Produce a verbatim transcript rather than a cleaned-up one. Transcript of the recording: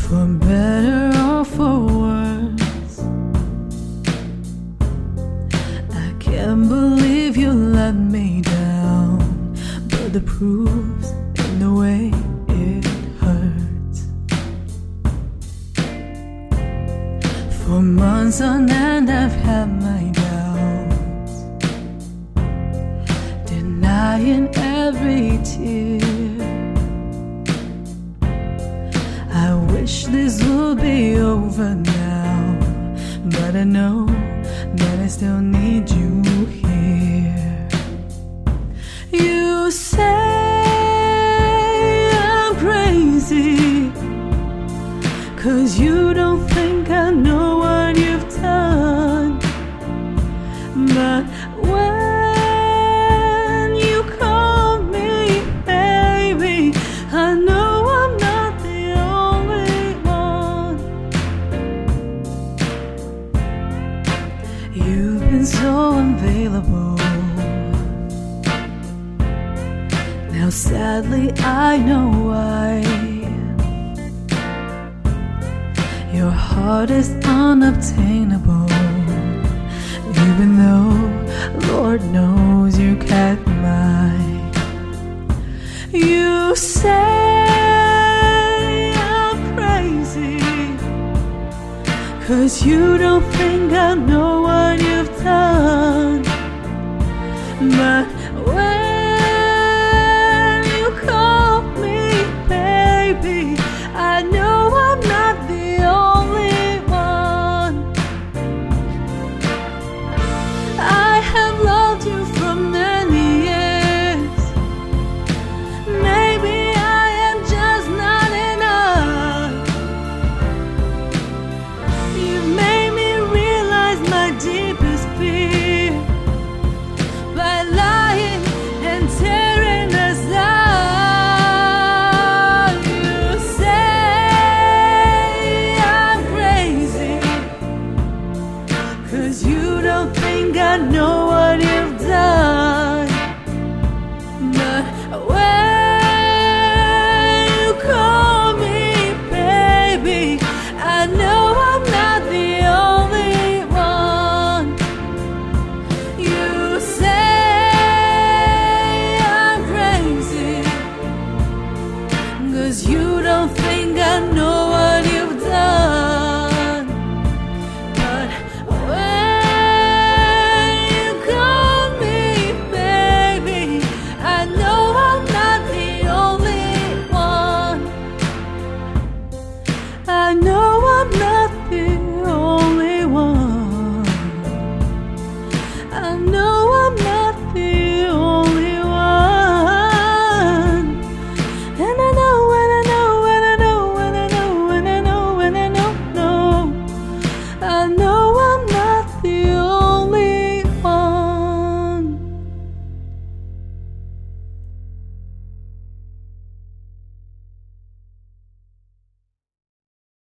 For better or for worse, I can't believe you let me down, but the proof's in the way it hurts. For months on end I've had my doubts, denying every tear. I wish this would be over now, but I know that I still need you here. You say I'm crazy, 'cause you don't think I know what you've done. But when you call me baby, I know I'm not the only one. You've been so unavailable. Now sadly I know why. Your heart is unobtainable, even though Lord knows you kept mine. You say I'm crazy, 'cause you don't think I know what you've done. But when you call me baby, I know I'm not the only one. I have loved you for many years. Maybe I am just not enough. You've made me realize my deepest fear by lying and tearing us out. You say I'm crazy, 'cause you don't think I know what you've done. But when you call me baby, I know I'm not the only one. You say I'm crazy, 'cause you don't think I know what you've done. But when you call me baby, I know I'm not the only one. I know